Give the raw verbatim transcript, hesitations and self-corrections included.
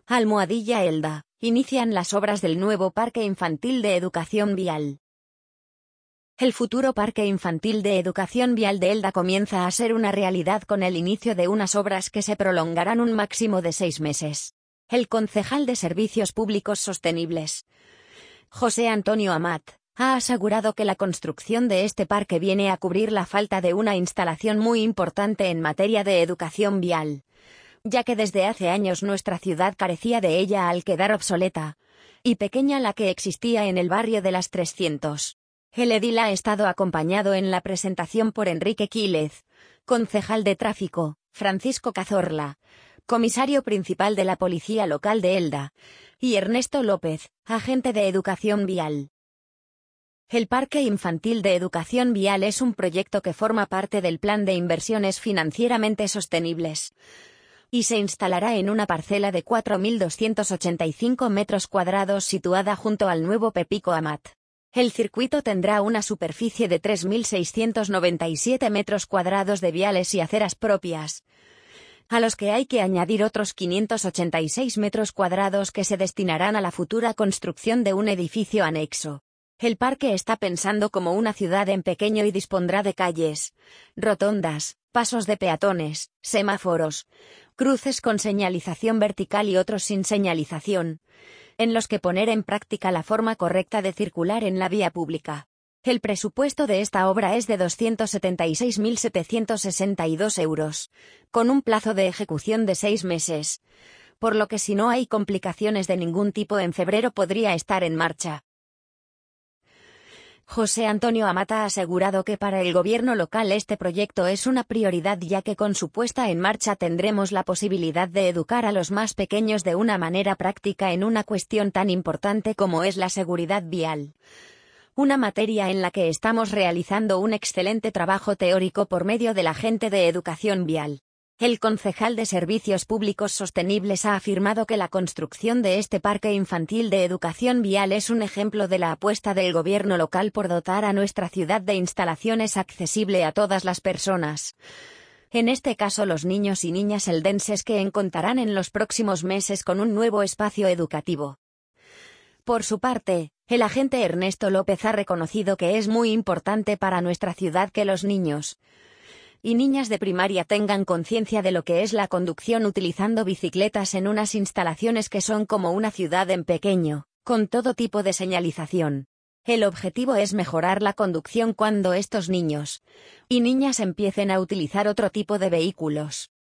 Almohadilla Elda, inician las obras del nuevo Parque Infantil de Educación Vial. El futuro Parque Infantil de Educación Vial de Elda comienza a ser una realidad con el inicio de unas obras que se prolongarán un máximo de seis meses. El concejal de Servicios Públicos Sostenibles, José Antonio Amat, ha asegurado que la construcción de este parque viene a cubrir la falta de una instalación muy importante en materia de educación vial, ya que desde hace años nuestra ciudad carecía de ella al quedar obsoleta y pequeña la que existía en el barrio de las trescientos. El edil ha estado acompañado en la presentación por Enrique Quílez, concejal de tráfico, Francisco Cazorla, comisario principal de la Policía Local de Elda, y Ernesto López, agente de educación vial. El Parque Infantil de Educación Vial es un proyecto que forma parte del Plan de Inversiones Financieramente Sostenibles y se instalará en una parcela de cuatro mil doscientos ochenta y cinco metros cuadrados situada junto al nuevo Pepico Amat. El circuito tendrá una superficie de tres mil seiscientos noventa y siete metros cuadrados de viales y aceras propias, a los que hay que añadir otros quinientos ochenta y seis metros cuadrados que se destinarán a la futura construcción de un edificio anexo. El parque está pensando como una ciudad en pequeño y dispondrá de calles, rotondas, pasos de peatones, semáforos, cruces con señalización vertical y otros sin señalización, en los que poner en práctica la forma correcta de circular en la vía pública. El presupuesto de esta obra es de doscientos setenta y seis mil setecientos sesenta y dos euros, con un plazo de ejecución de seis meses, por lo que si no hay complicaciones de ningún tipo en febrero podría estar en marcha. José Antonio Amat ha asegurado que para el gobierno local este proyecto es una prioridad ya que con su puesta en marcha tendremos la posibilidad de educar a los más pequeños de una manera práctica en una cuestión tan importante como es la seguridad vial. Una materia en la que estamos realizando un excelente trabajo teórico por medio del agente de educación vial. El concejal de Servicios Públicos Sostenibles ha afirmado que la construcción de este parque infantil de educación vial es un ejemplo de la apuesta del gobierno local por dotar a nuestra ciudad de instalaciones accesibles a todas las personas. En este caso los niños y niñas eldenses que contarán en los próximos meses con un nuevo espacio educativo. Por su parte, el agente Ernesto López ha reconocido que es muy importante para nuestra ciudad que los niños y niñas de primaria tengan conciencia de lo que es la conducción utilizando bicicletas en unas instalaciones que son como una ciudad en pequeño, con todo tipo de señalización. El objetivo es mejorar la conducción cuando estos niños y niñas empiecen a utilizar otro tipo de vehículos.